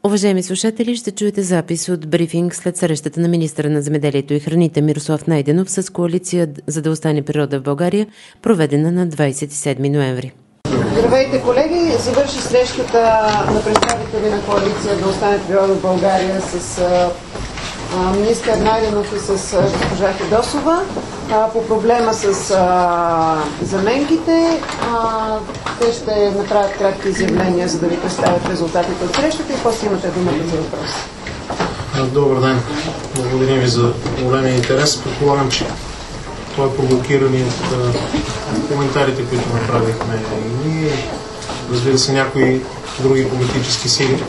Уважаеми слушатели, ще чуете запис от брифинг след срещата на министъра на земеделието и храните Мирослав Найденов с коалиция "За да остане природа в България", проведена на 27 ноември. Здравейте, колеги! Завърши срещата на представители на коалиция "Да остане природа в България" с министър Найденов и с госпожа Фидосова по проблема с заменките. Те ще направят кратки изявления, за да ви представят резултатите от срещата и после имате думата за въпроси. Добър ден! Благодарим ви за големия интерес. Предполагам, че това е провокирано от коментарите, които направихме и ние, разбира се, някои други политически сили.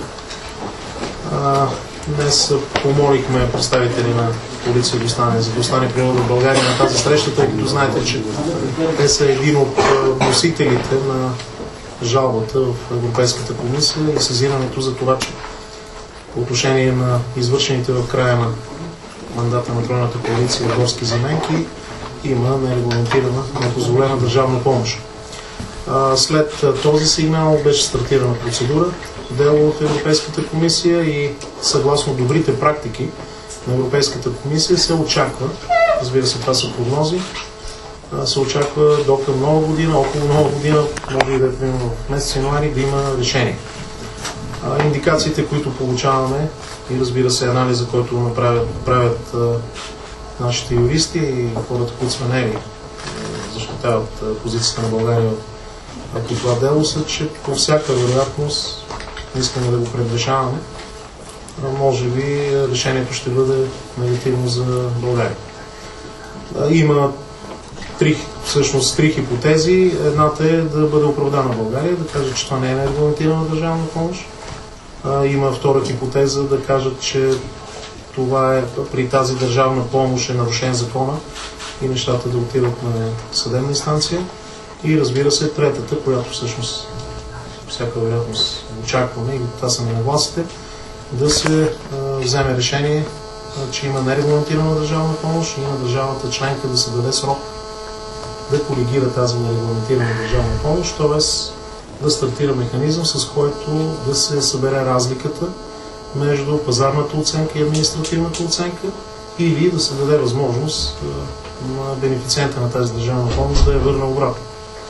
Днес помолихме представители на коалиция "За да остане природа в България" на тази среща, тъй като знаете, че те са един от носителите на жалбата в Европейската комисия и сезирането за това, че по отношение на извършените в края на мандата на тройната коалиция горски заменки има нерегламентирана, непозволена държавна помощ. След този сигнал беше стартирана процедура, дело от Европейската комисия и съгласно добрите практики на Европейската комисия се очаква, разбира се, това са прогнози, се очаква до към нова година, около нова година, може и да е примерно в месец януари, да има решение. Индикациите, които получаваме и разбира се анализа, който правят нашите юристи и хората, които сме нели защитават позицията на България по това дело, са, че по всяка вероятност, не искаме да го предрешаваме, може би решението ще бъде негативно за България. Има три хипотези. Едната е да бъде оправдана България, да каже, че това не е нерегламентирана държавна помощ. Има втора хипотеза да кажат, че това е при тази държавна помощ е нарушен закона и нещата да отидат на съдебна инстанция. И разбира се, третата, която всъщност всяка вероятност очакваме, и това са нагласите, да се вземе решение, че има нерегламентирана държавна помощ и има държавата членка да се даде срок да коригира тази нерегламентирана държавна помощ, т.е. да стартира механизъм, с който да се събере разликата между пазарната оценка и административната оценка, или да се даде възможност на бенефициента на тази държавна помощ да я върне обратно.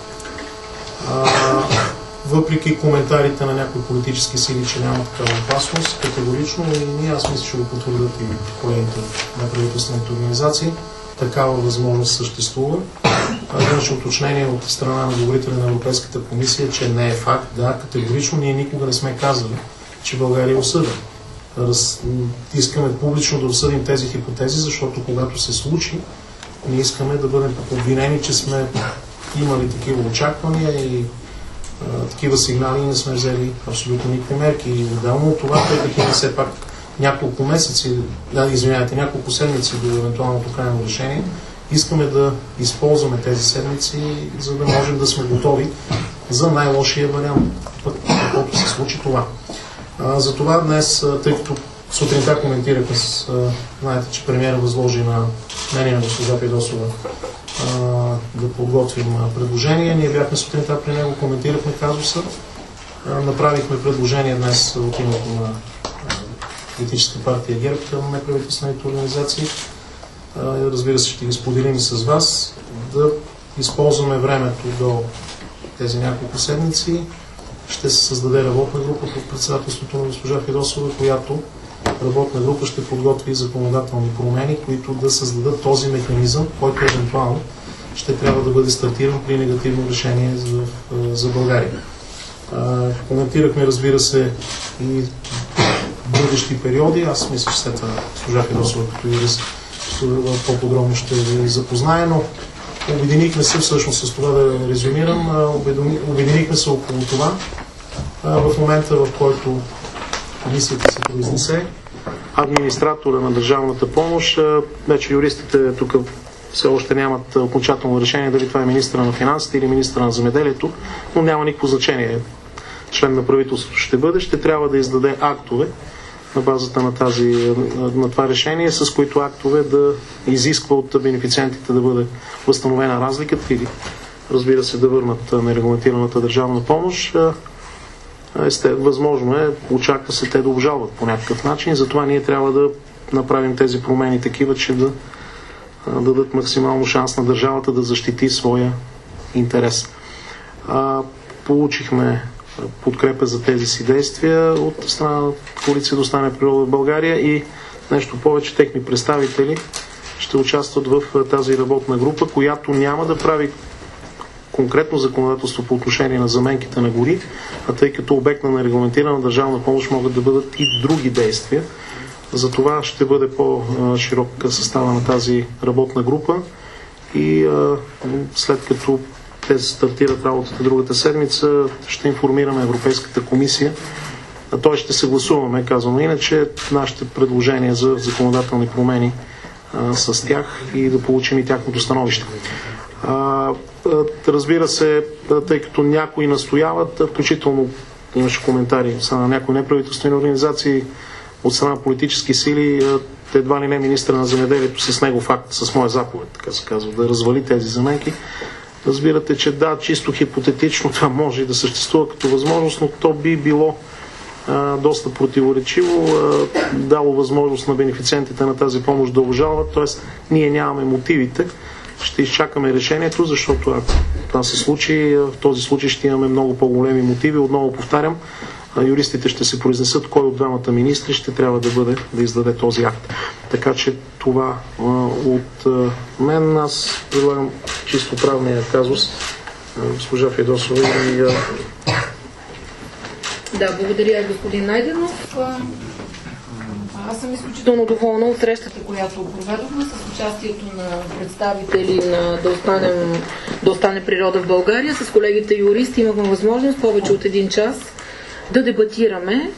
Въпреки коментарите на някои политически сили, че няма такава опасност, категорично и ние, аз мисля, че го потвърдят и колегите на правителствените организации, такава възможност съществува. Имаше уточнение от страна на говорителя на Европейската комисия, че не е факт. Да, категорично ние никога не сме казали, че България е осъдена. Искаме публично да осъдим тези хипотези, защото когато се случи, ние искаме да бъдем обвинени, че сме имали такива очаквания и такива сигнали и не сме взели абсолютно никакви мерки. И отделно от това, тъй като има все пак няколко седмици до евентуалното крайно решение, искаме да използваме тези седмици, за да можем да сме готови за най-лошия вариант, когато се случи това. Затова днес, тъй като сутринта коментирахме знаете, че премиера възложи на мен и на госпожа Фидосова да подготвим предложение. Ние бяхме сутринта при него, коментирахме казуса, направихме предложение днес от името на политическа партия ГЕРБ към неправителствените организации. Разбира се, ще ги споделим и с вас, да използваме времето до тези няколко седмици. Ще се създаде работна група под председателството на госпожа Фидосова, която работна група ще подготви законодателни промени, които да създадат този механизъм, който евентуално ще трябва да бъде стартиран при негативно решение за България. Коментирахме, разбира се, и бъдещи периоди. Аз мисля, че след това госпожа Фидосова като юрист по-подробно ще ви запознае, но обединихме се, всъщност с това да резюмирам, обединихме се около това. В момента, в който комисията се произнесе, администратора на държавната помощ, вече юристите тук все още нямат окончателно решение дали това е министъра на финансите или министъра на земеделието, но няма никакво значение. Член на правителството ще трябва да издаде актове на базата на това решение, с които актове да изисква от бенефициентите да бъде възстановена разликата или, разбира се, да върнат нерегламентираната държавна помощ. възможно е, очаква се те да обжалват по някакъв начин, затова ние трябва да направим тези промени такива, че да дадат максимално шанс на държавата да защити своя интерес. Получихме подкрепа за тези си действия от страна на Коалиция да остане природа в България и нещо повече, техни представители ще участват в тази работна група, която няма да прави конкретно законодателство по отношение на заменките на гори, а тъй като обект на нерегламентирана държавна помощ могат да бъдат и други действия. За това ще бъде по-широк състава на тази работна група и след като те стартират работата другата седмица, ще информираме Европейската комисия. Той ще съгласуваме, казваме иначе, нашите предложения за законодателни промени с тях и да получим и тяхното становище. Разбира се, тъй като някои настояват, включително имаше коментари на някои неправителствени организации от страна политически сили, едва ли не министър на земеделието с негов акт, с моя заповед, така се казва, да развали тези заменки. Разбирате, че да, чисто хипотетично това може и да съществува като възможност, но то би било доста противоречиво, дало възможност на бенефициентите на тази помощ да обжалват, т.е. ние нямаме мотивите, ще изчакаме решението, защото ако това се случи, в този случай ще имаме много по-големи мотиви. Отново повтарям, юристите ще се произнесат кой от двамата министри ще трябва да издаде този акт. Така че това от мен. Аз предлагам чисто правния казус. Госпожа Федосова и... Да, благодаря, господин Найденов. Аз съм изключително доволна от срещата, която проведохме с участието на представители на Да остане природа в България. С колегите юристи имахме възможност повече от 1 час да дебатираме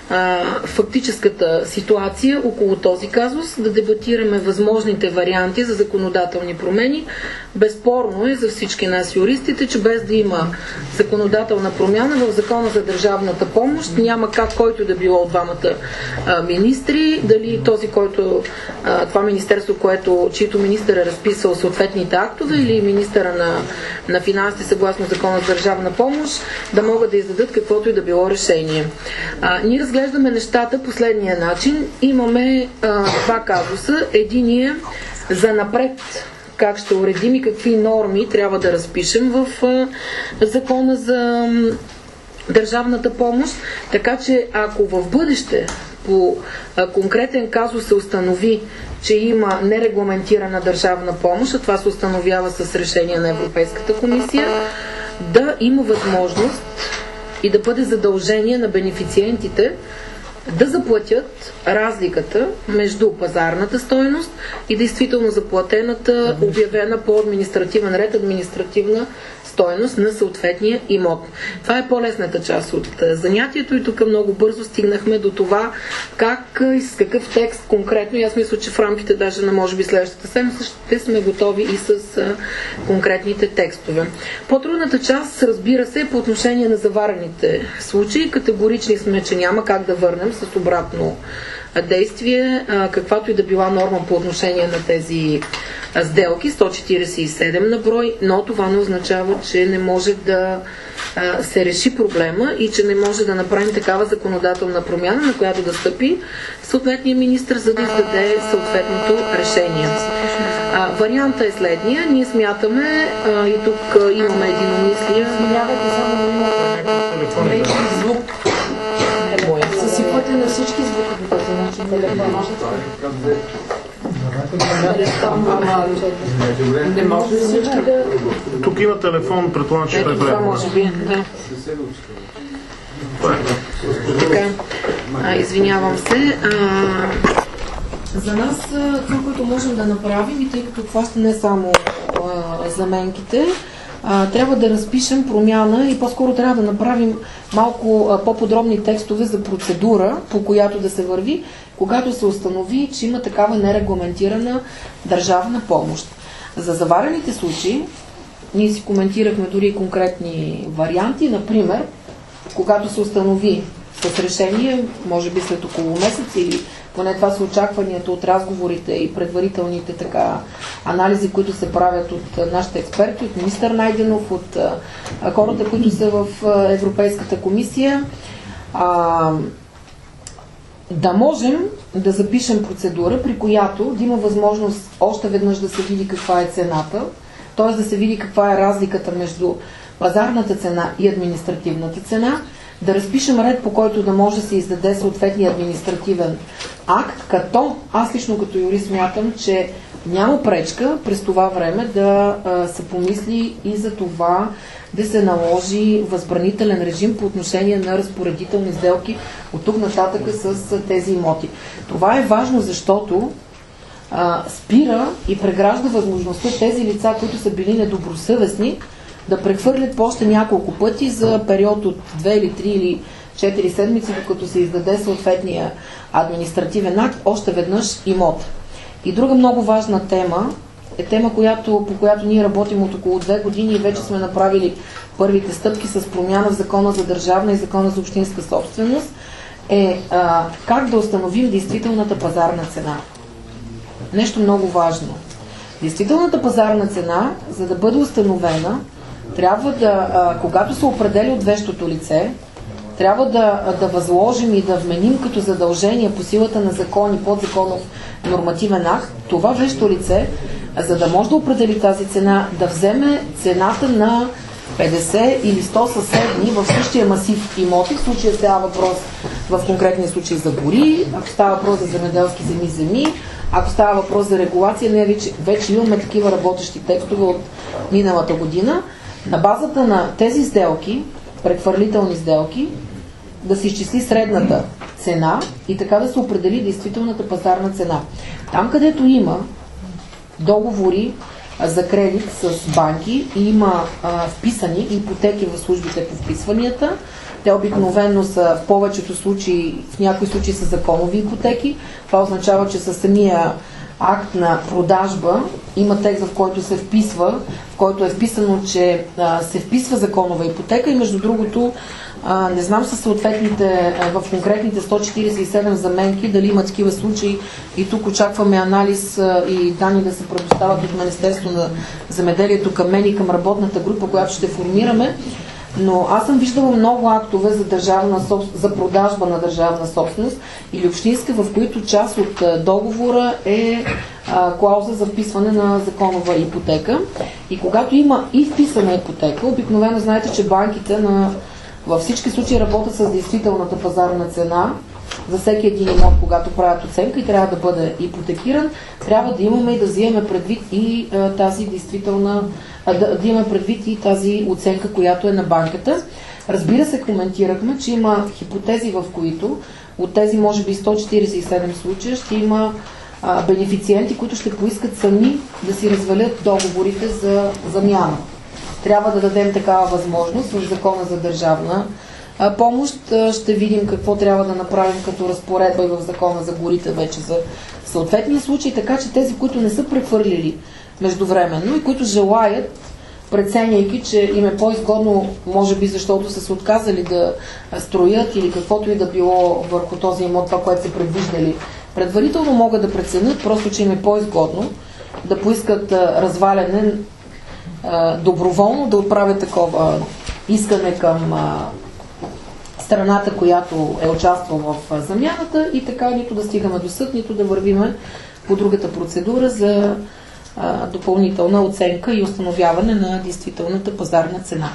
фактическата ситуация около този казус, да дебатираме възможните варианти за законодателни промени. Безспорно е за всички нас юристите, че без да има законодателна промяна в Закона за държавната помощ, няма как който да било от двамата министри, дали този, който това министерство, чието министър е разписал съответните актове, или министъра на финансите съгласно Закона за държавна помощ, да могат да издадат каквото и да било решение. Ние разглеждаме нещата последния начин. Имаме 2 казуса. Единият за напред, как ще уредим и какви норми трябва да разпишем в Закона за държавната помощ, така че ако в бъдеще по конкретен казус се установи, че има нерегламентирана държавна помощ, а това се установява с решение на Европейската комисия, да има възможност и да бъде задължение на бенефициентите да заплатят разликата между пазарната стойност и действително заплатената, обявена по административен ред, административна стойност на съответния имот. Това е по-лесната част от занятието и тук много бързо стигнахме до това как и с какъв текст конкретно. И аз мисля, че в рамките даже на може би следващата седмица ще сме готови и с конкретните текстове. По-трудната част, разбира се, по отношение на заварените случаи. Категорични сме, че няма как да върнем с обратно действие, каквато и да била норма по отношение на тези сделки, 147 на брой, но това не означава, че не може да се реши проблема и че не може да направим такава законодателна промяна, на която да стъпи съответния министър, за да издаде съответното решение. Варианта е следния. Ние смятаме, и тук имаме единомислие. Смилявайте само на името. Звук. Съсипвате на всички звуки по този начин. Не може всички да... Тук има телефон, предполагам, че той това може би, да. Така, извинявам се. За нас това, което можем да направим, и тъй като хваща не само заменките, трябва да разпишем промяна и по-скоро трябва да направим малко по-подробни текстове за процедура, по която да се върви, когато се установи, че има такава нерегламентирана държавна помощ. За заварените случаи ние си коментирахме дори конкретни варианти, например, когато се установи с решение, може би след около месец, или поне това са очакванията от разговорите и предварителните така анализи, които се правят от нашите експерти, от министър Найденов, от хората, които са в Европейската комисия, да можем да запишем процедура, при която да има възможност още веднъж да се види каква е цената, т.е. да се види каква е разликата между пазарната цена и административната цена, да разпишем ред, по който да може да се издаде съответния административен акт, като аз лично като юрист смятам, че няма пречка през това време да се помисли и за това да се наложи възбранителен режим по отношение на разпоредителни сделки от тук нататък с тези имоти. Това е важно, защото спира и прегражда възможността тези лица, които са били недобросъвестни, да прехвърлят по още няколко пъти за период от 2 или 3 или 4 седмици, докато се издаде съответния административен акт, още веднъж имот. И друга много важна тема е тема, по която ние работим от около 2 години и вече сме направили първите стъпки с промяна в Закона за държавна и Закона за общинска собственост, е как да установим действителната пазарна цена. Нещо много важно. Действителната пазарна цена, за да бъде установена, трябва да, когато се определя от вещото лице, трябва да възложим и да вменим като задължение по силата на закон и подзаконов нормативен акт, това вещо лице, за да може да определи тази цена, да вземе цената на 50 или 100 съседни в същия масив имоти. В случая става въпрос в конкретния случай за гори, ако става въпрос за земеделски земи, ако става въпрос за регулация, ние вече имаме такива работещи текстове от миналата година. На базата на тези сделки, прехвърлителни сделки, да се изчисли средната цена и така да се определи действителната пазарна цена. Там, където има договори за кредит с банки и има вписани ипотеки в службите по вписванията, те обикновено са в повечето случаи, в някои случаи са законови ипотеки. Това означава, че със самия акт на продажба има текст, в който се вписва, в който е вписано, че се вписва законова ипотека и между другото не знам със съответните в конкретните 147 заменки дали има такива случаи и тук очакваме анализ и данни да се предоставят от Министерство на земеделието към мен и към работната група, която ще формираме. Но аз съм виждала много актове за продажба на държавна собственост или общинска, в които част от договора е клауза за вписване на законова ипотека. И когато има и вписана ипотека, обикновено знаете, че банките във всички случаи работят с действителната пазарна цена за всеки един имот, когато правят оценка и трябва да бъде ипотекиран, трябва да имаме и да вземем предвид и тази действителна, да имаме предвид и тази оценка, която е на банката. Разбира се, коментирахме, че има хипотези, в които от тези може би 147 случая ще има бенефициенти, които ще поискат сами да си развалят договорите за замяна. Трябва да дадем такава възможност в Закона за държавна помощ. Ще видим какво трябва да направим като разпоредба и в Закона за горите вече за съответния случай, така че тези, които не са прехвърлили междувременно и които желаят, преценяйки, че им е по-изгодно, може би защото са се отказали да строят или каквото и да било върху този имот, това, което са предвиждали, предварително могат да преценят, просто че им е по-изгодно да поискат разваляне доброволно, да отправят такова искане към страната, която е участвала в замяната и така нито да стигаме до съд, нито да вървиме по другата процедура за допълнителна оценка и установяване на действителната пазарна цена.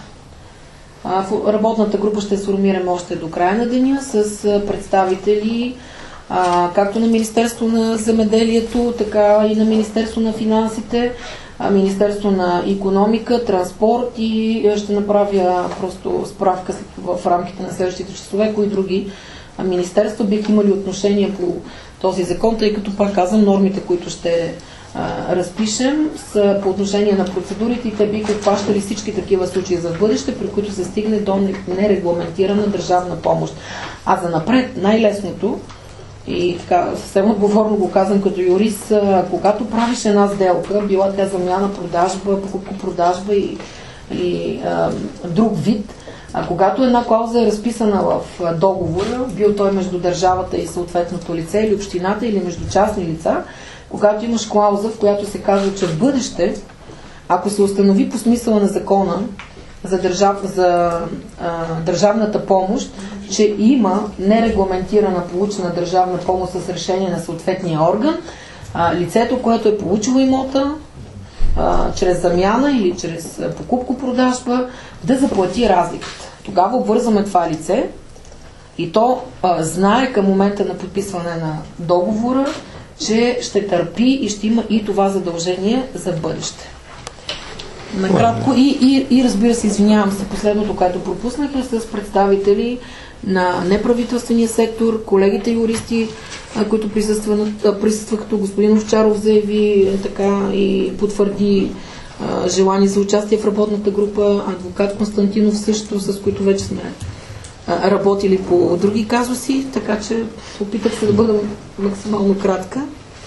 В работната група ще сформираме още до края на деня с представители както на Министерство на земеделието, така и на Министерство на финансите, Министерство на икономика, транспорт и ще направя просто справка в рамките на следващите часове, кои други министерства бих имали отношение по този закон, тъй като пак казвам, нормите, които ще разпишем са по отношение на процедурите и те биха обхващали всички такива случаи за бъдеще, при които се стигне до нерегламентирана държавна помощ. А за напред най-лесното и така съвсем отговорно го казвам като юрист, когато правиш една сделка, била тя замяна, продажба, покупко-продажба и друг вид, Когато една клауза е разписана в договора, бил той между държавата и съответното лице или общината или между частни лица, когато имаш клауза, в която се казва, че в бъдеще, ако се установи по смисъла на закона за държавната помощ, че има нерегламентирана получена държавна помощ с решение на съответния орган, лицето, което е получило имота, чрез замяна или чрез покупко-продажба, да заплати разликата. Тогава обвързваме това лице и то знае към момента на подписване на договора, че ще търпи и ще има и това задължение за бъдеще. Накратко и разбира се, извинявам се, последното, което пропуснахме, с представители на неправителствения сектор, колегите юристи, които присъстваха, като господин Овчаров заяви така и потвърди желание за участие в работната група, адвокат Константинов също, с които вече сме работили по други казуси, така че опитах се да бъда максимално кратка.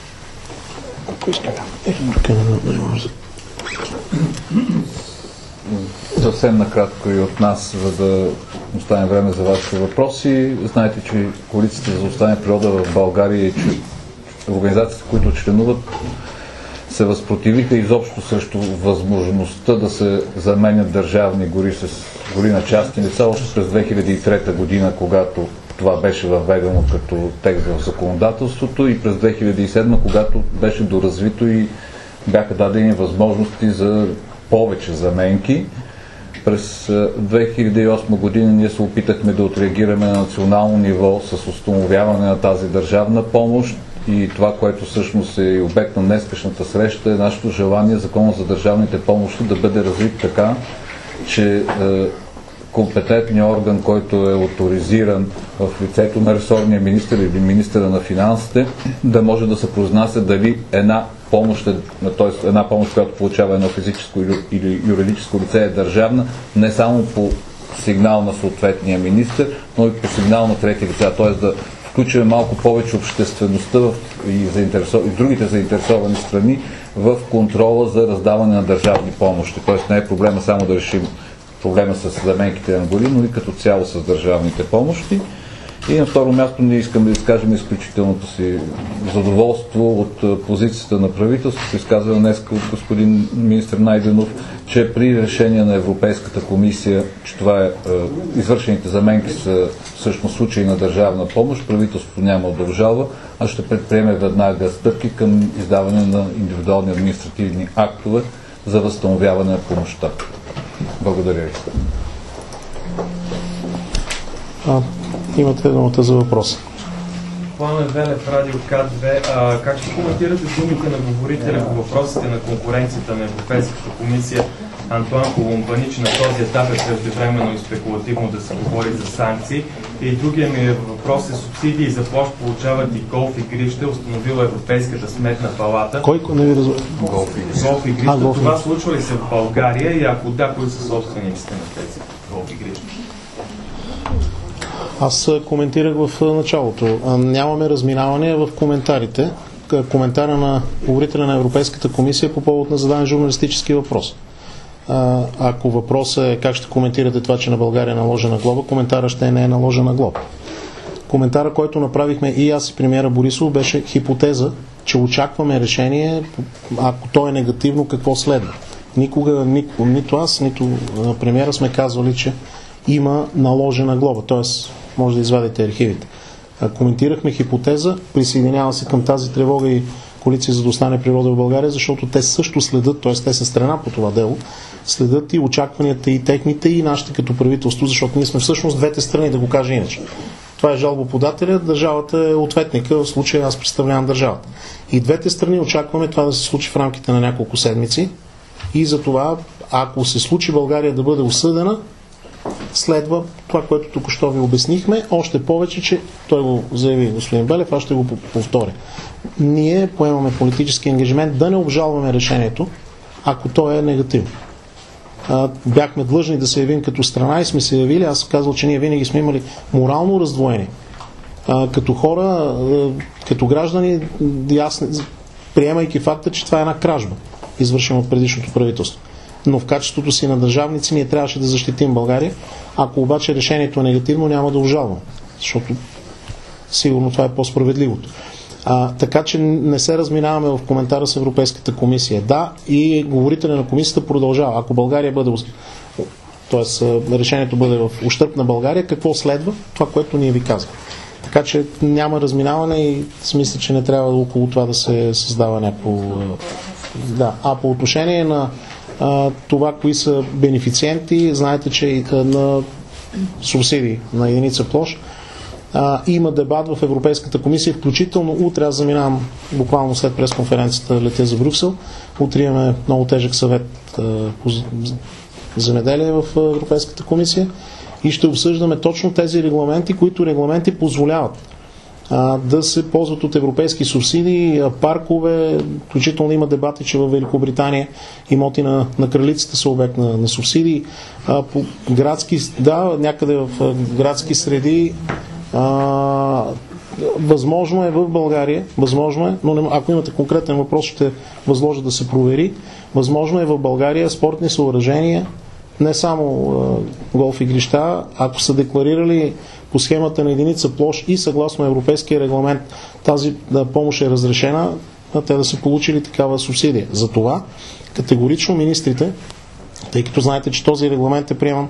Съвсем накратко и от нас, за да остане време за вашите въпроси. Знаете, че Коалицията за остане природа в България и организациите, които членуват, се възпротивиха изобщо срещу възможността да се заменят държавни гори с гори на частни лица още през 2003 година, когато това беше въведено като текст в законодателството, и през 2007, когато беше доразвито и бяха дадени възможности за повече заменки. През 2008 година ние се опитахме да отреагираме на национално ниво с установяване на тази държавна помощ, и това, което всъщност е обект на днескашната среща, е нашето желание Законът за държавните помощи да бъде развит така, че компетентният орган, който е оторизиран в лицето на ресорния министър или министъра на финансите, да може да се произнася дали една помощ, т.е. една помощ, която получава едно физическо или юридическо лице, е държавна, не само по сигнал на съответния министър, но и по сигнал на трети лица, т.е. да включим малко повече обществеността и другите заинтересовани страни в контрола за раздаване на държавни помощи. Т.е. не е проблема само да решим проблема с заменките на гори, но и като цяло с държавните помощи. И на второ място ние искаме да изкажем изключителното си задоволство от позицията на правителството, изказана днес от господин министър Найденов, че при решение на Европейската комисия, че това извършените заменки са всъщност случаи на държавна помощ, правителството няма да обжалва, а ще предприеме веднага стъпки към издаване на индивидуални административни актове за възстановяване на помощта. Благодаря ви. Имате думата за въпроса. Пламен Велев, Радио К2. Как ще коментирате думите на говорителя по въпросите на конкуренцията на Европейската комисия Антуан Колумбани, че на този етап е преждевременно и спекулативно да се говори за санкции? И другия ми въпрос е: субсидии за площ получават и голф игрища, установила Европейската сметна палата. Кой не ви разбира? Голф игрища. Това случва ли се в България и ако да, кои са собствениците на тези голф игрища? Аз коментирах в началото. Нямаме разминавания в коментарите. Коментара на говорителя на Европейската комисия по повод на зададен журналистически въпрос. Ако въпросът е как ще коментирате това, че на България е наложена глоба, коментара ще не е наложена глоба. Коментара, който направихме и аз и премиера Борисов, беше хипотеза, че очакваме решение, ако то е негативно, какво следва. Никога, нито аз, нито премиера сме казвали, че има наложена глоба, т.е. може да извадите архивите. Коментирахме хипотеза, присъединява се към тази тревога и Коалиция за да остане природа в България, защото те също следят, т.е. те са страна по това дело, следят и очакванията и техните, и нашите като правителство, защото ние сме всъщност двете страни, да го кажа иначе. Това е жалбоподателя, държавата е ответника, в случая аз представлявам държавата. И двете страни очакваме това да се случи в рамките на няколко седмици, и за това, ако се случи България да бъде осъдена, следва това, което току-що ви обяснихме, още повече, че той го заяви господин Белев, аз ще го повторя. Ние поемаме политически ангажимент да не обжалваме решението, ако то е негативно. Бяхме длъжни да се явим като страна и сме се явили. Аз казвам, че ние винаги сме имали морално раздвоение. Като хора, като граждани, приемайки факта, че това е една кражба, извършена от предишното правителство. но в качеството си на държавници ние трябваше да защитим България. Ако обаче решението е негативно, няма да обжалвам, защото сигурно това е по-справедливото. Така че не се разминаваме в коментара с Европейската комисия. Да, и говорителя на комисията продължава. Ако България бъде, т.е. решението бъде в ущърб на България, какво следва? Това, което ние ви казваме. Така че няма разминаване и смисля, че не трябва около това да се създава някакво... Да. А по отношение на това, кои са бенефициенти, знаете, че на субсидии на единица площ има дебат в Европейската комисия, включително утре, аз заминавам буквално след пресконференцията, летя за Брюксел, утре имаме много тежък съвет по земеделие в Европейската комисия и ще обсъждаме точно тези регламенти, които регламенти позволяват да се ползват от европейски субсидии, паркове, включително има дебати, че в Великобритания имоти на кралицата са обект на субсидии, по градски, някъде в градски среди. Възможно е в България, но ако имате конкретен въпрос, ще възложа да се провери. Възможно е в България спортни съоръжения, не само голф игрища, ако са декларирали по схемата на единица площ и съгласно европейския регламент тази помощ е разрешена, те да са получили такава субсидия. Затова категорично министрите, тъй като знаете, че този регламент е приеман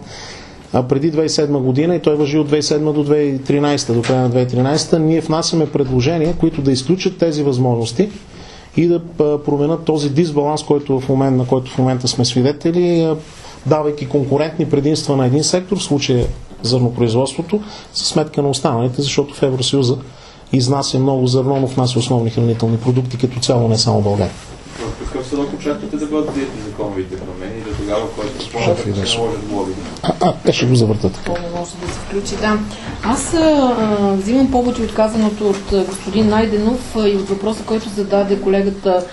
преди 2007 година и той важи от 2007 до 2013, до края на 2013, ние внасяме предложения, които да изключат тези възможности и да променят този дисбаланс, на който в момента сме свидетели, давайки конкурентни предимства на един сектор, в случая зърнопроизводството, за сметка на останалите, защото в Евросъюза изнася много зърно, но внася основни хранителни продукти като цяло, не само България. В какъв срок очаквате да бъдат взети законовите промени и до тогава, който спомняте, да се наложат глоби? Те ще го завъртат. Не може да се включи, да. Аз взимам повод от казаното от господин Найденов и от въпроса, който зададе колегата,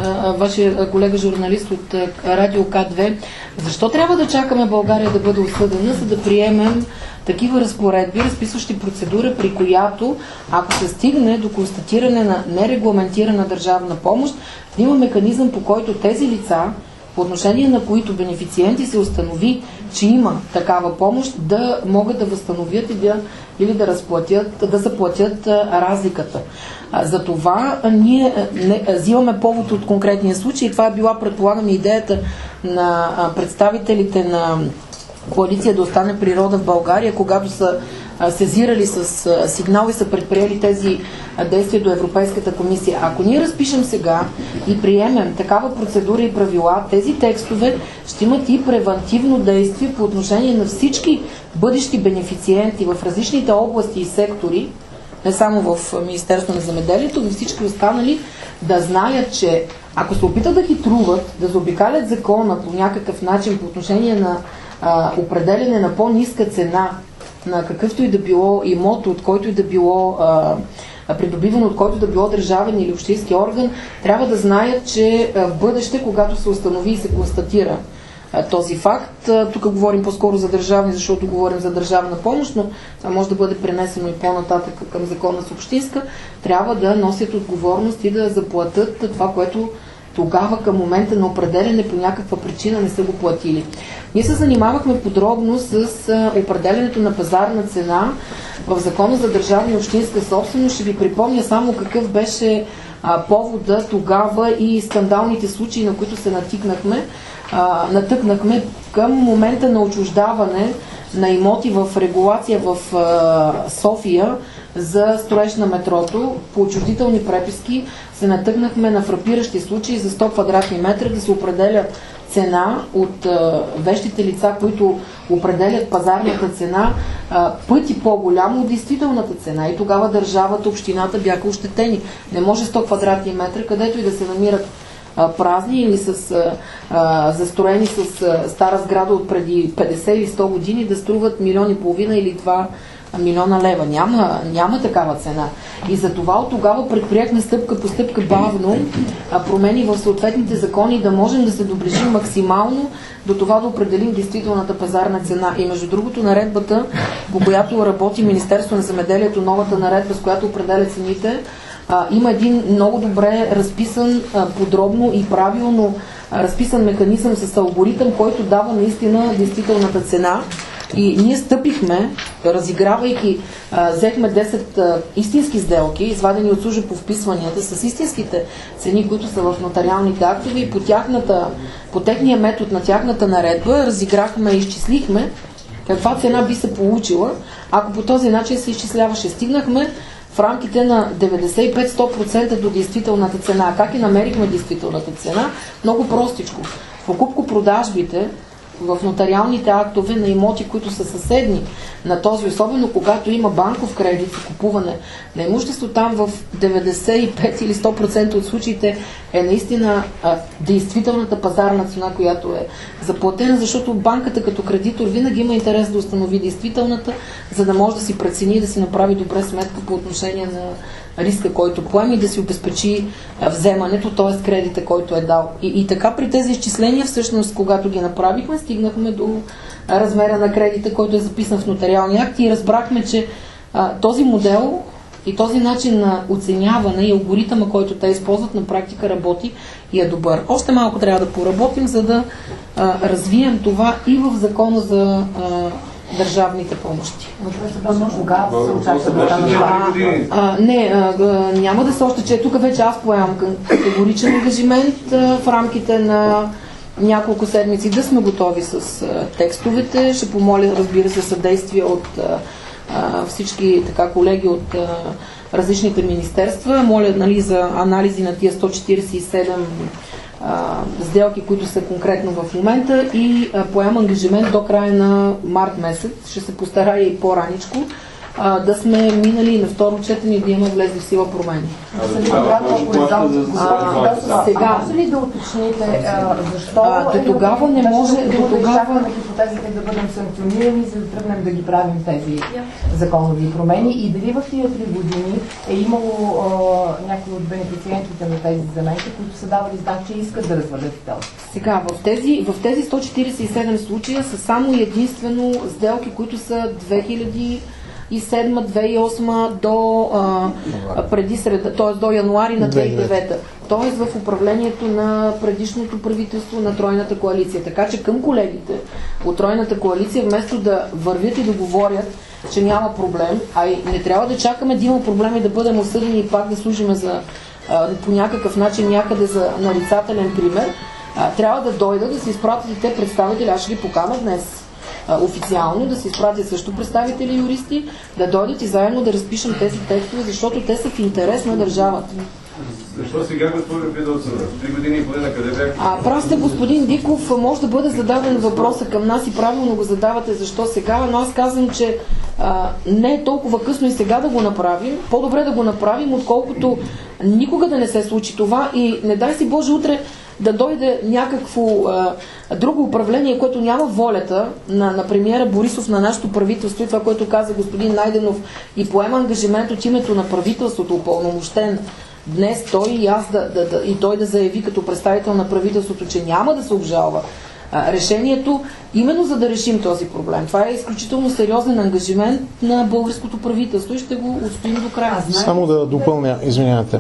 вашия колега журналист от Радио К2. Защо трябва да чакаме България да бъде осъдена, за да приемем такива разпоредби, разписващи процедура, при която, ако се стигне до констатиране на нерегламентирана държавна помощ, има механизъм, по който тези лица, по отношение на които бенефициенти се установи, че има такава помощ, да могат да възстановят или да разплатят, да заплатят разликата. За това ние взимаме повод от конкретния случай. Това е била, предполагам, идеята на представителите на коалиция да остане природа в България, когато са сезирали с сигнал и са предприели тези действия до Европейската комисия. Ако ние разпишем сега и приемем такава процедура и правила, тези текстове ще имат и превантивно действие по отношение на всички бъдещи бенефициенти в различните области и сектори, не само в Министерството на земеделието, но всички останали да знаят, че ако се опитат да хитруват, да заобикалят закона по някакъв начин по отношение на определене на по-ниска цена на какъвто и да било имот, от който и да било придобиван, от който да било държавен или общински орган, трябва да знаят, че в бъдеще, когато се установи и се констатира този факт, тук говорим по-скоро за държавни, защото говорим за държавна помощ, но това може да бъде пренесено и по-нататък към закона с общинска, трябва да носят отговорност и да заплатят това, което тогава към момента на определене по някаква причина не са го платили. Ние се занимавахме подробно с определенето на пазарна цена в Закона за държавна и общинска собственост. Ще ви припомня само какъв беше повода тогава и скандалните случаи, на които се натъкнахме към момента на отчуждаване на имоти в регулация в София за строеж на метрото. По отчуждителни преписки се натъкнахме на фрапиращи случаи за 100 квадратни метра да се определя цена от вещите лица, които определят пазарната цена пъти по-голямо от действителната цена. И тогава държавата, общината бяха ощетени. Не може 100 квадратни метра, където и да се намират празни или застроени с стара сграда от преди 50 или 100 години да струват 1,5 милиона или 2 милиона лева. Няма такава цена. И за това от тогава предприехме стъпка по стъпка бавно промени в съответните закони, да можем да се доближим максимално до това да определим действителната пазарна цена. И между другото наредбата, по която работи Министерство на земеделието, новата наредба, с която определя цените, има един много добре разписан, подробно и правилно разписан механизъм с алгоритъм, който дава наистина действителната цена. И ние стъпихме, разигравайки, взехме 10 истински сделки, извадени от служба по вписванията, с истинските цени, които са в нотариалните актове, и по техния метод на тяхната наредба разиграхме и изчислихме каква цена би се получила, ако по този начин се изчисляваше. Стигнахме в рамките на 95-100% до действителната цена. Как и намерихме действителната цена? Много простичко. Покупко-продажбите в нотариалните актове на имоти, които са съседни на този, особено когато има банков кредит за купуване на имущество, там в 95 или 100% от случаите е наистина действителната пазарна цена, която е заплатена, защото банката като кредитор винаги има интерес да установи действителната, за да може да си прецени и да си направи добре сметка по отношение на риска, който поема, и да си обезпечи вземането, т.е. кредита, който е дал. И така при тези изчисления, всъщност, когато ги направихме, стигнахме до размера на кредита, който е записан в нотариалния акт, и разбрахме, че този модел и този начин на оценяване и алгоритъма, който те използват, на практика работи и е добър. Още малко трябва да поработим, за да развием това и в закона за държавните помощи. Тогава се очаква да стане. Няма да се още, че тук вече аз поемам категоричен ангажимент в рамките на няколко седмици да сме готови с текстовете. Ще помоля, разбира се, съдействие от всички колеги от различните министерства. Моля, за анализи на тия 147 сделки, които са конкретно в момента, и поемам ангажимент до края на март месец. Ще се постарая и по-раничко да сме минали на второ четене и да има влезли в сила промени. Сега ли да уточните защо до тогава не може да изчакваме хипотезите да бъдем санкционирани, за да тръгнем да ги правим тези законови промени, и дали в тия 3 години е имало някои от бенефициентите на тези заменки, които са давали знак, че искат да развалят сделки? Сега, в тези 147 случая са само и единствено сделки, които са 2007-2008 до преди среда, т.е. до януари на 2009. Т.е. в управлението на предишното правителство на Тройната коалиция. Така че към колегите от Тройната коалиция, вместо да вървят и да говорят, че няма проблем, а и не трябва да чакаме да има проблем и да бъдем осъдени и пак да служим по някакъв начин някъде за нарицателен пример, трябва да дойдат, да се изпратят те представители. Аз ще ги покана днес официално, да се изпратят също представители юристи, да дойдат и заедно да разпишем тези текстове, защото те са в интерес на държавата. Защо сега, господин Фидосова? 3 години и половина къде бяхте? Прав сте, господин Диков, може да бъде зададен въпроса към нас и правилно го задавате защо сега, но аз казвам, че не е толкова късно и сега да го направим. По-добре да го направим, отколкото никога да не се случи това, и не дай си Боже утре да дойде някакво друго управление, което няма волята на премиера Борисов, на нашето правителство, и това, което каза господин Найденов, и поема ангажимент от името на правителството, упълномощен днес той и аз и той да заяви като представител на правителството, че няма да се обжалва решението, именно за да решим този проблем. Това е изключително сериозен ангажимент на българското правителство и ще го отстоим до края. Само да допълня, извинявайте.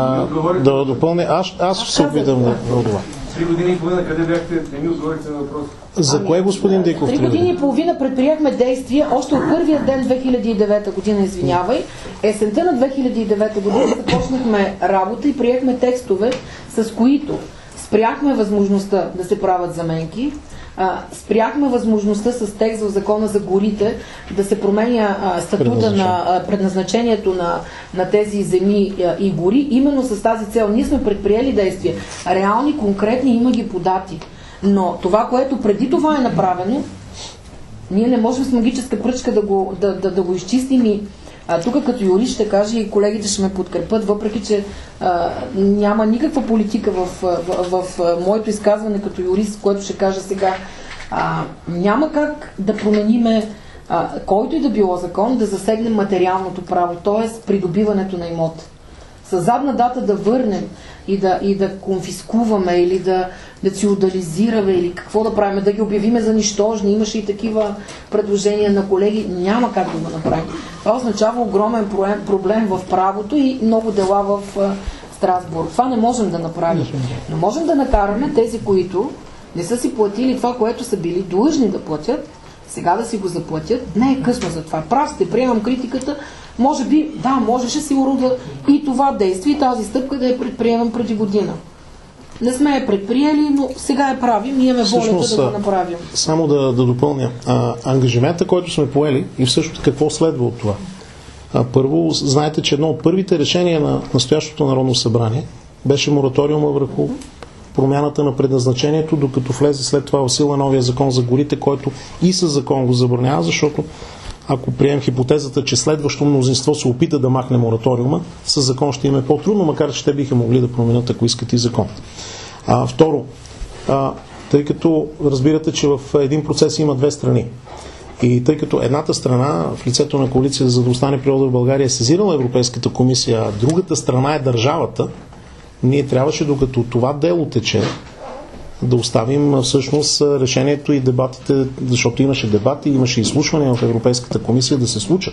Да допълня, аз ще се опитам да отговоря. 3 години и половина къде бяхте? Не ми отговорите на въпрос. За кое, господин Диков? 3 години и половина предприехме действия още от първия ден 2009 година, извинявай. Есента на 2009 година започнахме работа и приехме текстове, с които спряхме възможността да се правят заменки, спряхме възможността с текст в закона за горите да се променя статута на предназначението на тези земи и гори. Именно с тази цел ние сме предприели действия. Реални, конкретни, има ги по дати. Но това, което преди това е направено, ние не можем с магическа пръчка да го изчистим. И тук като юрист ще кажа, и колегите ще ме подкрепят, въпреки че няма никаква политика в моето изказване като юрист, което ще кажа сега. Няма как да промениме който и да било закон, да засегнем материалното право, т.е. придобиването на имот. с задна дата да върнем и да конфискуваме или да феодализираме или какво да правим, да ги обявиме за нищожни. Имаше и такива предложения на колеги. Няма как да го направим. Това означава огромен проблем в правото и много дела в Страсбург. Това не можем да направим. Но можем да накараме тези, които не са си платили това, което са били длъжни да платят, сега да си го заплатят. Не е късно за това. Прав сте, приемам критиката. Може би, да, можеше сигурно да и това действие, и тази стъпка да я предприемам преди година. Не сме я предприели, но сега я правим и имаме волята да го направим. Само да допълня. Ангажимента, който сме поели и всъщност какво следва от това. Първо, знаете, че едно от първите решения на настоящото Народно събрание беше мораториума върху промяната на предназначението, докато влезе след това в сила новия закон за горите, който и със закон го забранява, защото ако приемем хипотезата, че следващо мнозинство се опита да махне мораториума, със закон ще им е по-трудно, макар че те биха могли да променят, ако искат и закон. Второ, тъй като разбирате, че в един процес има две страни. И тъй като едната страна, в лицето на коалицията за да остане природа в България, е сезирала Европейската комисия, а другата страна е държавата, ние трябваше, докато това дело тече, да оставим всъщност решението и дебатите, защото имаше дебати, имаше изслушване в Европейската комисия да се случат.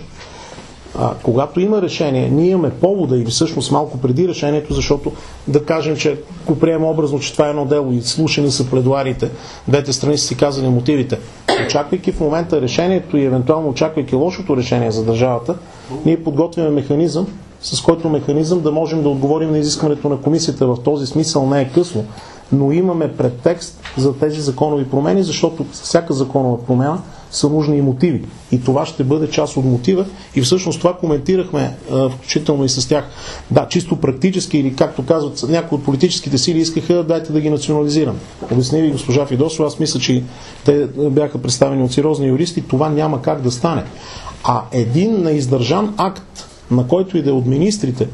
Когато има решение, ние имаме повода и всъщност малко преди решението, защото да кажем, че го приема образно, че това е едно дело и слушани са пледуарите, двете страни са си казали мотивите. Очаквайки в момента решението и евентуално очаквайки лошото решение за държавата, ние подготвяме механизъм, с който механизъм да можем да отговорим на изискването на комисията. В този смисъл не е късно, но имаме предтекст за тези законови промени, защото всяка законова промяна са нужни и мотиви. И това ще бъде част от мотива. И всъщност това коментирахме, включително и с тях. Да, чисто практически, или както казват някои от политическите сили, искаха дайте да ги национализирам. Обясни ви госпожа Фидосова, аз мисля, че те бяха представени от сериозни юристи, това няма как да стане. А един неиздържан акт, на който и да е от министрите,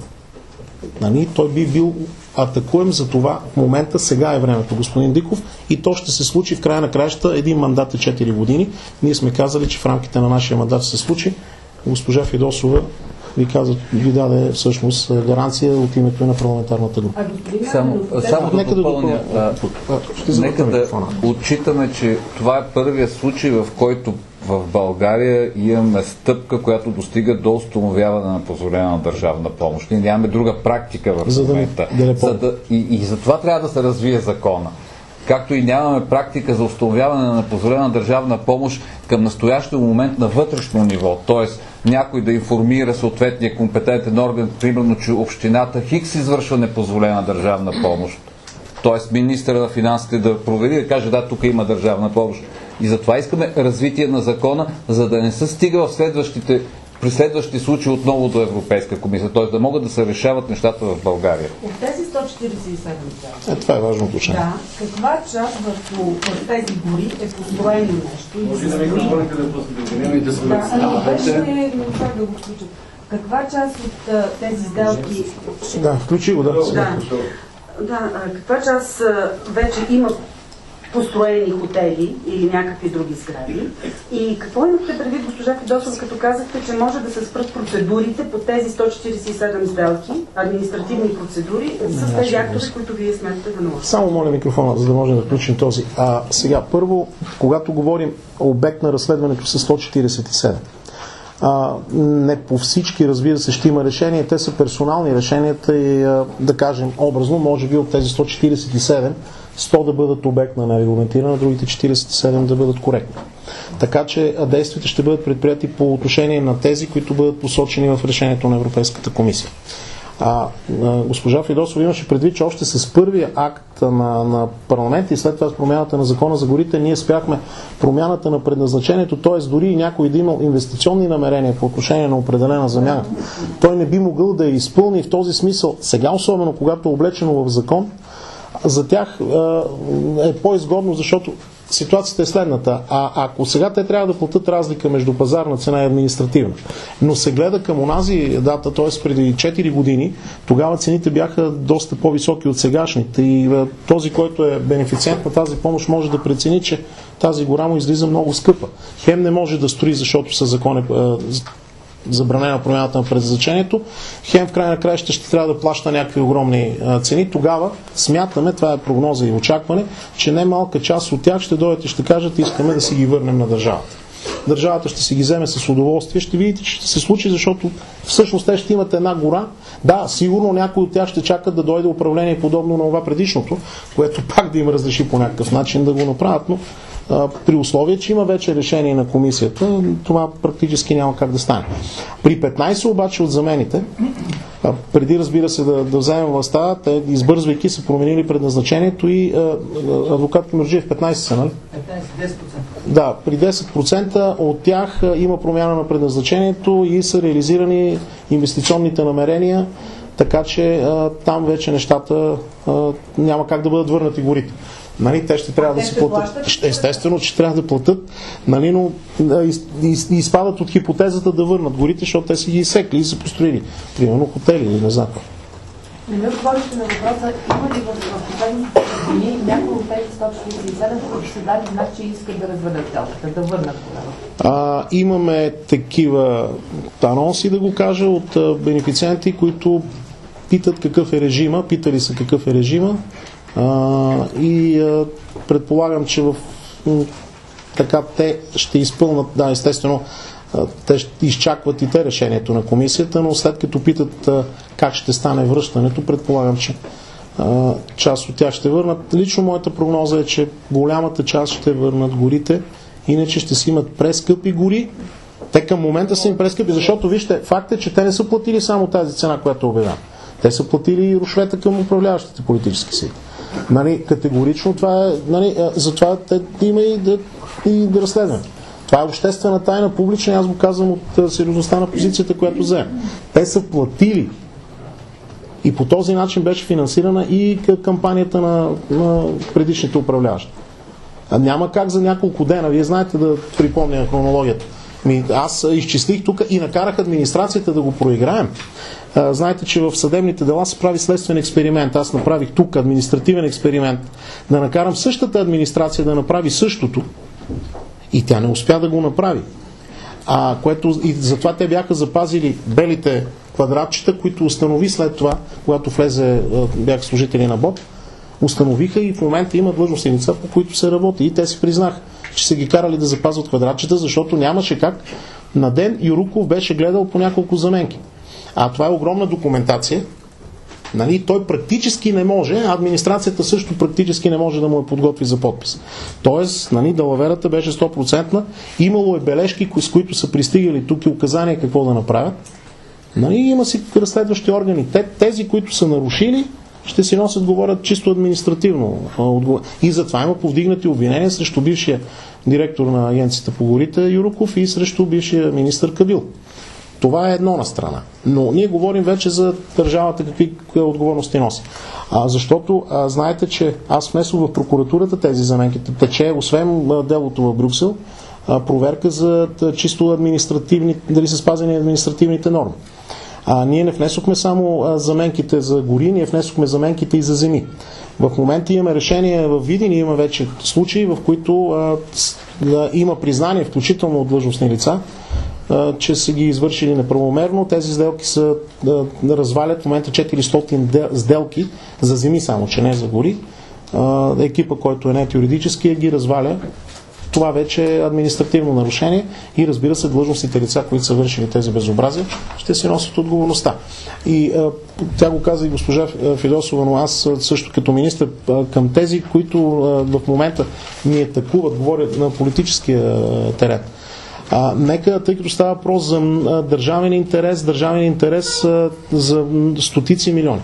той би бил атакуем за това в момента, сега е времето, господин Диков, и то ще се случи в края на краищата. Един мандат е 4 години. Ние сме казали, че в рамките на нашия мандат ще се случи. Госпожа Фидосова ви даде всъщност гаранция от името на парламентарната група. Само да допълня. Нека да отчитаме, че това е първият случай, в който в България имаме стъпка, която достига до установяване на позволена държавна помощ. Ние нямаме друга практика в момента. И за това трябва да се развие закона. Както и нямаме практика за установяване на позволена държавна помощ към настоящия момент на вътрешно ниво. Тоест, някой да информира съответния компетентен орган, примерно, че общината Хикс извършва непозволена държавна помощ. Тоест, министъра на финансите да провери и да каже, да, тук има държавна помощ. И затова искаме развитие на закона, за да не се стига при следващи случаи отново до Европейска комисия, т.е. да могат да се решават нещата в България. От тези 147 това е важно уточнение. Да, каква част в тези гори е построено нещо? Каква част от тези сделки... Да, включи го, да. Каква част вече има построени хотели или някакви други сгради? И какво имахте предвид, госпожа Фидосова, като казахте, че може да се спрат процедурите по тези 147 сделки, административни процедури, с тези актове, които вие смятате да наложите? Само моля микрофона, за да можем да включим този. Сега, първо, когато говорим обект на разследването с 147, не по всички, разбира се, ще има решения. Те са персонални решенията и, да кажем, образно, може би от тези 147, 100 да бъдат обект на нерегламентиране, другите 47 да бъдат коректни. Така че действията ще бъдат предприяти по отношение на тези, които бъдат посочени в решението на Европейската комисия. Госпожа Фидосова имаше предвид, че още с първия акт на парламента и след това с промяната на закона за горите ние спяхме промяната на предназначението, т.е. дори и някой да имал инвестиционни намерения по отношение на определена земя, той не би могъл да я изпълни. В този смисъл, сега особено когато е облечено в закон, за тях е по-изгодно, защото ситуацията е следната. Ако сега те трябва да платят разлика между пазарна цена и административна, но се гледа към онази дата, т.е. преди 4 години, тогава цените бяха доста по-високи от сегашните и този, който е бенефициент на тази помощ, може да прецени, че тази гора му излиза много скъпа. Хем не може да строи, защото със закон забранена промяната на предназначението, хем в край на краища ще трябва да плаща някакви огромни цени. Тогава смятаме, това е прогноза и очакване, че не малка част от тях ще дойдат и ще кажат, искаме да си ги върнем на държавата. Държавата ще си ги вземе с удоволствие. Ще видите, че ще се случи, защото всъщност те ще имат една гора. Да, сигурно някои от тях ще чакат да дойде управление подобно на това предишното, което пак да им разреши по някакъв начин да го направят, но при условие, че има вече решение на комисията, това практически няма как да стане. При 15 обаче от замените, преди, разбира се, да вземем властта, те, избързвайки, са променили предназначението и адвокат Кюмюрджиев 15 са, нали? 15-10%. Да, при 10% от тях има промяна на предназначението и са реализирани инвестиционните намерения, така че там вече нещата няма как да бъдат върнати горите. Нали, те ще трябва да си платят. Естествено, че трябва да платят, нали, но изпадат от хипотезата да върнат горите, защото те си ги изсекли и са построили. Примерно хотели или не знам. Не ми отговорите на въпроса, има ли в последните години някои от тези 147, които се дали знак, че искат да разведат сделката, да върнат тогава? Имаме такива анонси, да го кажа, от бенефициенти, които питат какъв е режима, питали са какъв е режима. Предполагам, че така те ще изпълнат, да, естествено, те ще изчакват и те решението на комисията, но след като питат как ще стане връщането, предполагам, че част от тях ще върнат. Лично моята прогноза е, че голямата част ще върнат горите, иначе ще си имат прескъпи гори. Те към момента са им прескъпи, защото вижте, факт е, че те не са платили само тази цена, която е обявена. Те са платили и рушвета към управляващите политически сили. Нали, категорично това е, нали, затова има и да разследваме. Това е обществена тайна, публична, аз го казвам от сериозността на позицията, която взе. Те са платили и по този начин беше финансирана и кампанията на предишните управляващи. Няма как за няколко дена, вие знаете, да припомня хронологията. Аз изчислих тук и накарах администрацията да го проиграем. Знаете, че в съдебните дела се прави следствен експеримент. Аз направих тук административен експеримент. Да накарам същата администрация да направи същото и тя не успя да го направи. И затова те бяха запазили белите квадратчета, които установи след това, когато бяха служители на БОП, установиха и в момента има длъжностни лица, по които се работи. И те си признаха, че са ги карали да запазват квадратчета, защото нямаше как. На ден Юруков беше гледал по няколко заменки. Това е огромна документация. Нали? Той практически не може, администрацията също практически не може да му я подготви за подпис. Тоест, нали, далаверата беше 100%. Имало е бележки, с които са пристигали тук и указания какво да направят. Нали? Има си разследващи органи. Тези, които са нарушили, ще си носят, говорят чисто административно. И затова има повдигнати обвинения срещу бившия директор на Агенцията по горите Юруков и срещу бившия министър Кадил. Това е едно на страна. Но ние говорим вече за държавата какви отговорности носи. Защото знаете, че аз внесох в прокуратурата тези заменки. Тече, освен делото в Брюксел, проверка за чисто административни, дали са спазени административните норми. Ние не внесохме само заменките за гори, ние внесохме заменките и за земи. В момента имаме решение в Видин, има вече случаи, в които има признание, включително от длъжностни лица, че са ги извършили неправомерно. Тези сделки са развалят в момента 400 сделки за земи само, че не за гори. Екипа, който е нет юридически, ги разваля. Това вече е административно нарушение и, разбира се, длъжностните лица, които са вършили тези безобразия, ще си носят отговорността. И тя го каза и госпожа Фидосова, но аз също като министър към тези, които в момента ни атакуват, говорят на политическия терен. Нека, тъй като става въпрос за държавен интерес за стотици милиони,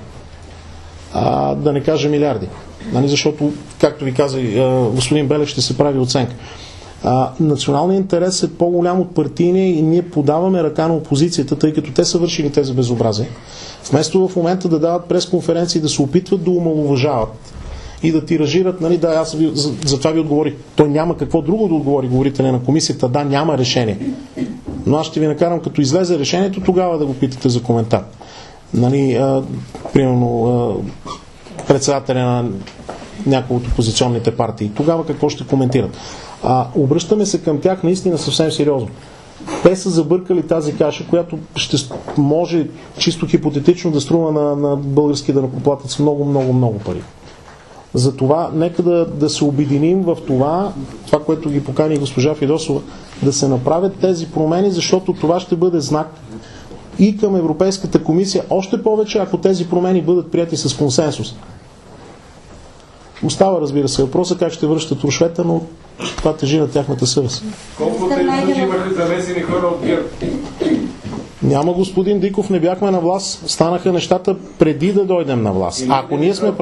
да не кажа милиарди. Защото, както ви каза господин Белев, ще се прави оценка. Националният интерес е по-голям от партийния и ние подаваме ръка на опозицията, тъй като те са вършили тези безобразия. Вместо в момента да дават пресконференции, да се опитват да омаловажават и да тиражират, нали, да, аз за това ви отговорих. Той няма какво друго да отговори говорителя на комисията, да, няма решение. Но аз ще ви накарам, като излезе решението, тогава да го питате за коментар. Нали, примерно, председателя на някои от опозиционните партии. Тогава какво ще коментират? Обръщаме се към тях наистина съвсем сериозно. те са забъркали тази каша, която ще може чисто хипотетично да струва на български данъкоплатец много пари. Затова нека да се обединим в това, което ги покани госпожа Фидосова, да се направят тези промени, защото това ще бъде знак и към Европейската комисия, още повече ако тези промени бъдат прияти с консенсус. Остава, разбира се, въпроса как ще връщат рушвета, но това тежи на тяхната съвест. Колко от тези случаи имаха замесени хора от ГЕРБ? Няма, господин Диков, не бяхме на власт. Станаха нещата преди да дойдем на власт. Ако ние сме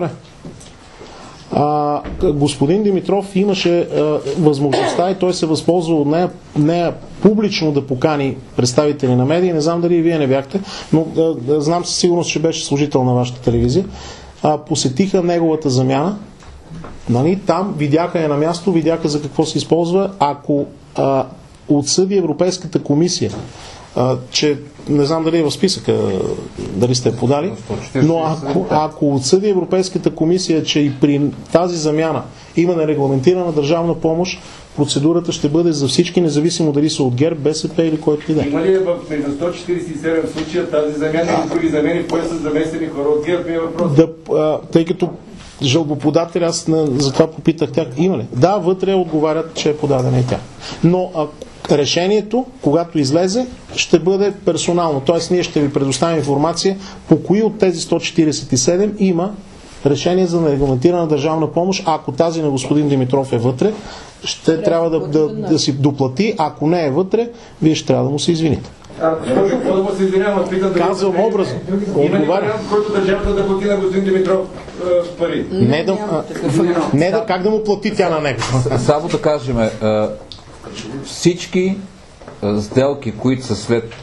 господин Димитров имаше възможността и той се възползва от нея публично да покани представители на медии. Не знам дали и вие не бяхте, но знам със сигурност, че беше служител на вашата телевизия. Посетиха неговата замяна. Там видяха я на място, видяха за какво се използва. Ако отсъди Европейската комисия, че не знам дали е в списъка, дали сте подали, но ако отсъди Европейската комисия, че и при тази замяна има нерегламентирана държавна помощ, процедурата ще бъде за всички, независимо дали са от ГЕРБ, БСП или който и да е. Има ли между 147 случая тази замяна и други замени, в които са замесени хора от ГЕРБ, е въпрос? Тъй като жалбоподател, аз затова попитах тях, има ли? Да, вътре отговарят, че е подадена и тя. Но решението, когато излезе, ще бъде персонално. Т.е. ние ще ви предоставим информация по кои от тези 147 има решение за нерегламентирана държавна помощ. Ако тази на господин Димитров е вътре, ще трябва да си доплати. Ако не е вътре, вие ще трябва да му се извините. Какво да му се извинявам? Казвам образно. Има ли вариант, в който държавата да плати на господин Димитров пари? Как да му плати тя на него? Само да кажем, всички сделки, които са след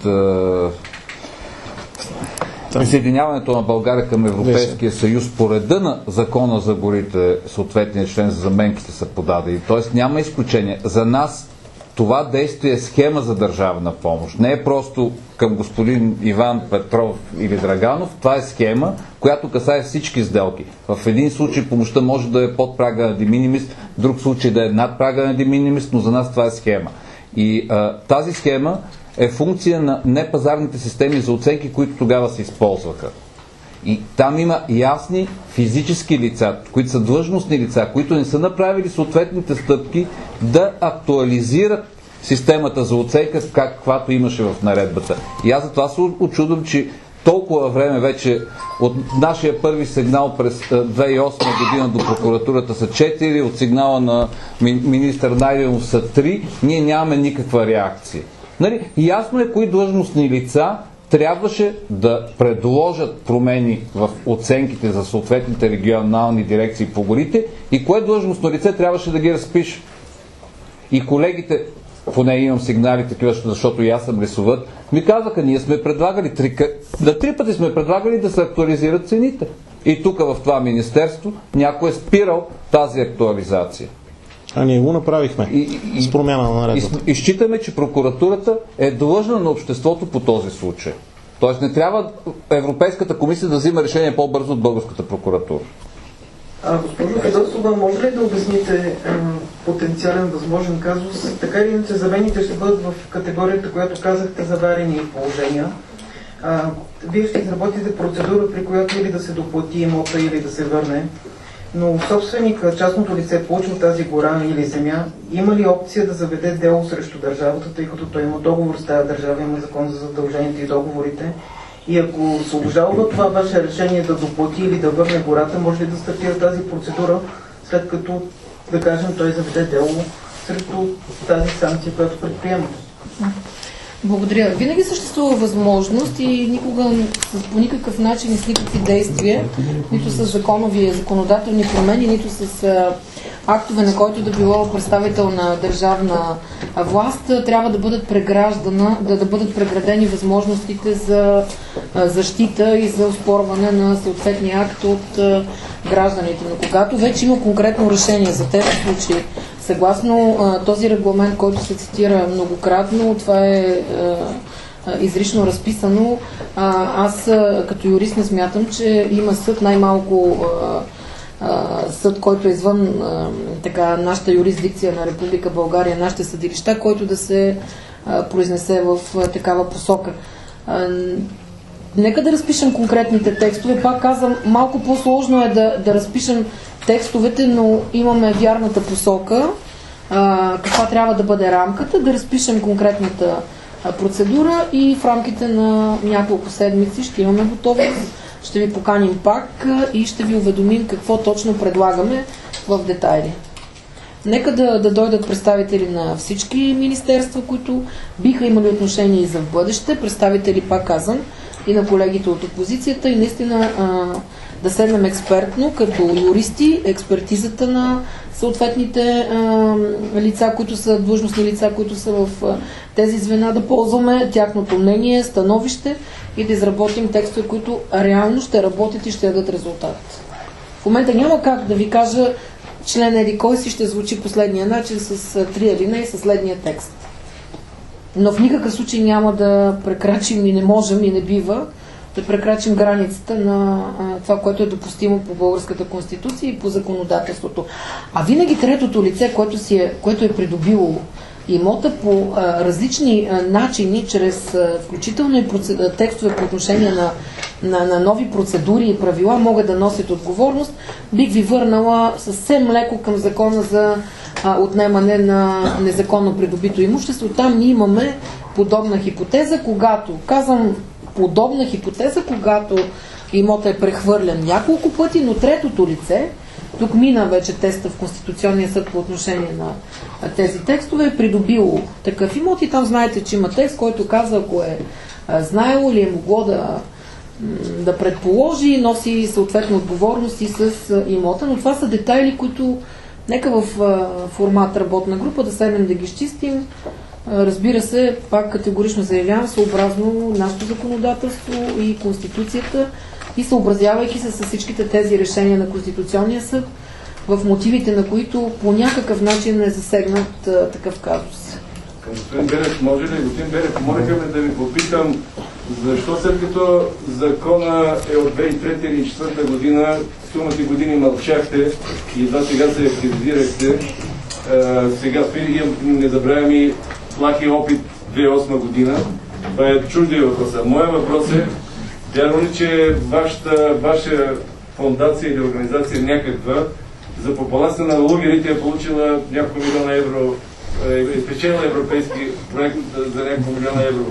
присъединяването на България към Европейския съюз по реда на Закона за горите, съответния член за заменките са подадени. Т.е. няма изключение. За нас това действие е схема за държавна помощ. Не е просто към господин Иван Петров или Драганов. Това е схема, която касае всички сделки. В един случай помощта може да е под прага на de minimis, в друг случай да е над прага на de minimis, но за нас това е схема. И тази схема е функция на непазарните системи за оценки, които тогава се използваха. И там има ясни физически лица, които са длъжностни лица, които не са направили съответните стъпки да актуализират системата за оценка, каквато имаше в наредбата. И аз за това се учудвам, че толкова време вече от нашия първи сигнал през 2008 година до прокуратурата са 4, от сигнала на министър Найденов са 3, ние нямаме никаква реакция. Ясно е кои длъжностни лица трябваше да предложат промени в оценките за съответните регионални дирекции по горите и кое длъжностно лице трябваше да ги разпише. И колегите, поне имам сигнали такива, защото и аз съм рисуват, ми казаха, ние сме предлагали, три пъти сме предлагали да се актуализират цените. И тук в това министерство някой е спирал тази актуализация. А ние го направихме с промяна на наредбата. И считаме, че прокуратурата е длъжна на обществото по този случай. Тоест не трябва Европейската комисия да взима решение по-бързо от българската прокуратура. Госпожо Фидосова, може ли да обясните потенциален възможен казус? Така или иначе замените ще бъдат в категорията, която казахте, заварени положения. Вие ще изработите процедура, при която или да се доплати имота, или да се върне. Но собственика, частното лице, получил тази гора или земя, има ли опция да заведе дело срещу държавата, тъй като той има договор с тази държава, има закон за задълженията и договорите? И ако се обжалва това ваше решение да доплати или да върне гората, може ли да стартира тази процедура, след като, да кажем, той заведе дело срещу тази санкция, която предприемате? Благодаря. Винаги съществува възможност и никога по никакъв начин и с никакви действия, нито с законодателни промени, нито с актове, на който да било представител на държавна власт, трябва да бъдат да бъдат преградени възможностите за защита и за оспорване на съответния акт от гражданите. Но когато вече има конкретно решение за тези случаи, съгласно този регламент, който се цитира многократно, това е изрично разписано. Аз като юрист не смятам, че има съд, най-малко съд, който е извън нашата юрисдикция на Република България, нашите съдилища, който да се произнесе в такава посока. Нека да разпишем конкретните текстове. Пак казвам, малко по-сложно е да разпишем текстовете, но имаме вярната посока, каква трябва да бъде рамката, да разпишем конкретната процедура и в рамките на няколко седмици ще имаме готовност, ще ви поканим пак и ще ви уведомим какво точно предлагаме в детайли. Нека да дойдат представители на всички министерства, които биха имали отношение и за в бъдеще, представители, пак казвам, и на колегите от опозицията и наистина да седнем експертно, като юристи, експертизата на съответните лица, които са длъжностни лица, които са в тези звена, да ползваме тяхното мнение, становище и да изработим текстове, които реално ще работят и ще дадат резултат. В момента няма как да ви кажа член еди кой си ще звучи последния начин с 3 алинеи с следния текст. Но в никакъв случай няма да прекрачим и не можем и не бива да прекрачим границата на това, което е допустимо по българската конституция и по законодателството. А винаги третото лице, което е придобило имота по различни начини, чрез включително и текстове по отношение на нови процедури и правила, могат да носят отговорност, бих ви върнала съвсем леко към закона за отнемане на незаконно придобито имущество. Там ние имаме подобна хипотеза, когато имота е прехвърлен няколко пъти, но третото лице, тук мина вече теста в Конституционния съд по отношение на тези текстове, е придобило такъв имот и там знаете, че има текст, който казва, ако е знаело или е могло да предположи, носи съответно отговорности с имота, но това са детайли, които нека в формат работна група да седнем да ги изчистим. Разбира се, пак категорично заявявам, съобразно нашето законодателство и Конституцията и съобразявайки се с всичките тези решения на Конституционния съд, в мотивите на които по някакъв начин е засегнат такъв казус. Към господин Берев, може ли? Господин Берев, помолиха ме да ви попитам, защо след като закона е от 2003 или 2004 година, сумати години мълчахте и едва сега се активизирахте, сега не забравяме плахи опит 2008 година. Това е чуждия въпрос. Моя въпрос е, вярно ли, че ваша фондация или организация някаква за популация на лугерите е получила няколко милиона евро, е спечелила европейски проект за няколко милиона евро?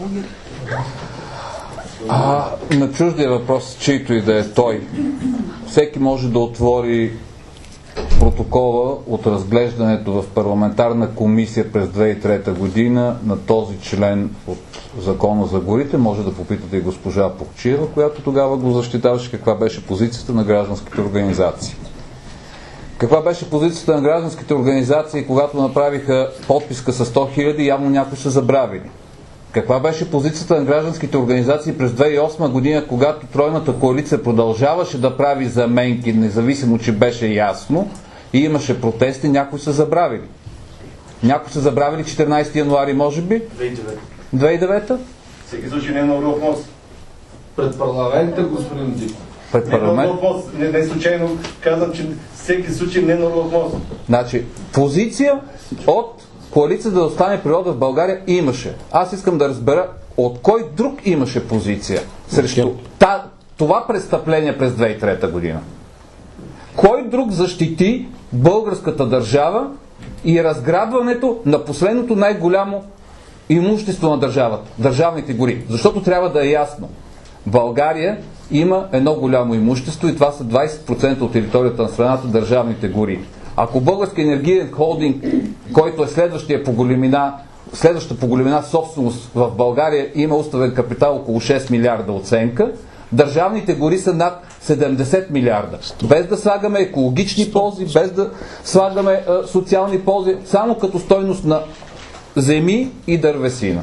На чуждия въпрос, чийто и да е той, всеки може да отвори протокола от разглеждането в парламентарна комисия през 2003 година на този член от Закона за горите. Може да попитате и госпожа Попчиева, която тогава го защитаваше, каква беше позицията на гражданските организации. Каква беше позицията на гражданските организации, когато направиха подписка с 100 000, явно някои са забравили. Каква беше позицията на гражданските организации през 2008 година, когато тройната коалиция продължаваше да прави заменки, независимо, че беше ясно и имаше протести, някои са забравили. Някои са забравили 14 януари, може би? 2009? Всеки случай не е на Орлов мост. Пред парламента, господин Диков. Пред парламент? Не случайно казвам, че всеки случай не е на Орлов мост. Значи, позиция от коалиция да остане природа в България имаше. Аз искам да разбера от кой друг имаше позиция срещу това престъпление през 2003 година. Кой друг защити българската държава и разграбването на последното най-голямо имущество на държавата, държавните гори? Защото трябва да е ясно. България има едно голямо имущество и това са 20% от територията на страната, държавните гори. Ако Български енергиен холдинг, който е следващата по големина собственост в България, има уставен капитал около 6 милиарда оценка, държавните гори са над 70 милиарда. Без да слагаме екологични ползи, без да слагаме социални ползи, само като стойност на земи и дървесина.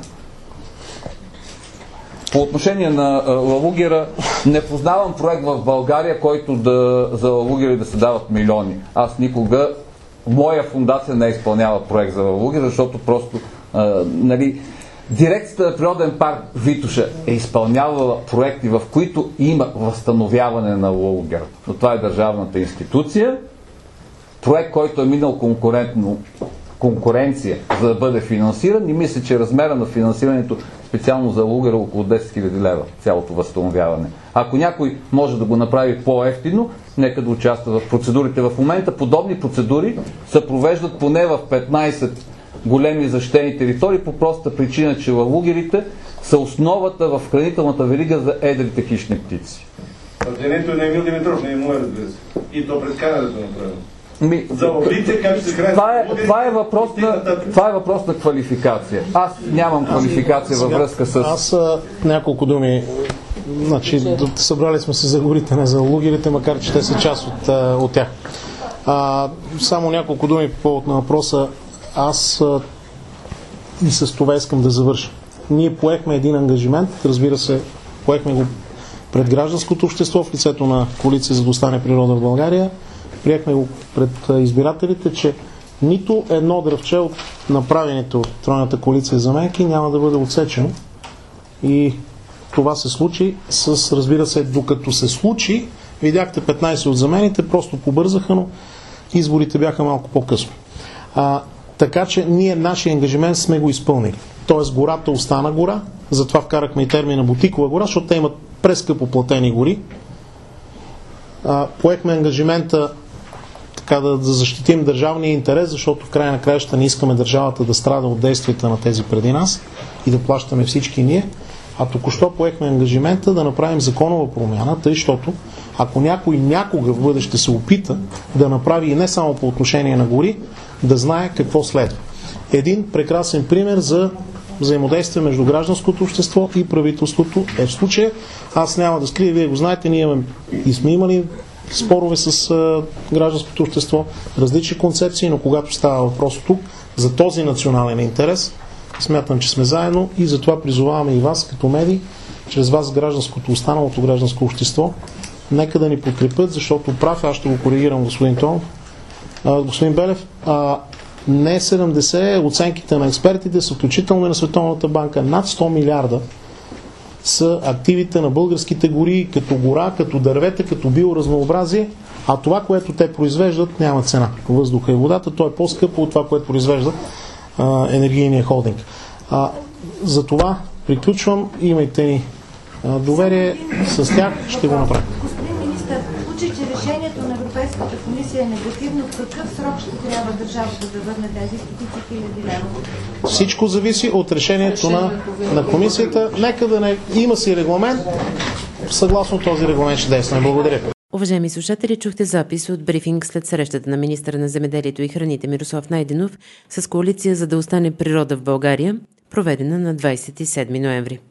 По отношение на лалугера, не познавам проект в България, който за лалугери да се дават милиони. Аз никога, моя фундация не изпълнява проект за лалугера, защото просто, дирекцията на Природен парк Витоша е изпълнявала проекти, в които има възстановяване на лалугера. Но това е държавната институция. Проект, който е минал конкурентно конкуренция, за да бъде финансиран и мисля, че размера на финансирането специално за Лугер е около 10 000 лева, цялото възстановяване. Ако някой може да го направи по-евтино, нека да участва в процедурите. В момента подобни процедури се провеждат поне в 15 големи защитени територии по простата причина, че лугерите са основата в хранителната верига за едрите хищни птици. Твърдението на Емил Димитров, не е мое, разбира се. И то пред камерата направено. За ловите, как ще се хранят? Това е въпрос на квалификация. Аз нямам квалификация във връзка с... Аз няколко думи. Значи, събрали сме се за горите, не за лугерите, макар че те са част от тях. Само няколко думи по повод на въпроса. Аз и с това искам да завърша. Ние поехме един ангажимент, разбира се, поехме го пред гражданското общество в лицето на Коалиция за да остане природа в България. Приехме го пред избирателите, че нито едно дръвче от направените от Тройната коалиция заменки няма да бъде отсечено. И това се случи разбира се, докато се случи, видяхте 15 от замените, просто побързаха, но изборите бяха малко по-късно. Така че ние нашия ангажимент сме го изпълнили. Тоест гората остана гора, затова вкарахме и термина бутикова гора, защото те имат прескъпо платени гори. Поехме ангажимента така да защитим държавния интерес, защото в края на краища не искаме държавата да страда от действията на тези преди нас и да плащаме всички ние. А току-що поехме ангажимента да направим законова промяна, тъй, защото ако някой някога в бъдеще се опита да направи и не само по отношение на гори, да знае какво следва. Един прекрасен пример за взаимодействие между гражданското общество и правителството е в случая. Аз няма да скрия, вие го знаете, ние сме имали спорове с гражданското общество, различни концепции, но когато става въпрос тук за този национален интерес, смятам, че сме заедно и затова призоваваме и вас като медии, чрез вас останалото гражданско общество, нека да ни подкрепят, защото прав, аз ще го коригирам, господин Тонов. Господин Белев, не 70, оценките на експертите са включително и на Световната банка, над 100 милиарда са активите на българските гори, като гора, като дървета, като биоразнообразие, а това, което те произвеждат, няма цена. Въздуха и водата, то е по-скъпо от това, което произвеждат енергийния холдинг. За това приключвам, имайте ни доверие, с тях ще го направим. Господин министър, в случай, че решението на Европейската комисия е негативно, в какъв срок ще трябва държавата да върне тези стотици хиляди лева? Всичко зависи от решението на комисията. Нека да не има си регламент, съгласно този регламент ще действаме. Благодаря. Уважаеми слушатели, чухте запис от брифинг след срещата на министъра на земеделието и храните Мирослав Найденов с Коалиция за да остане природа в България, проведена на 27 ноември.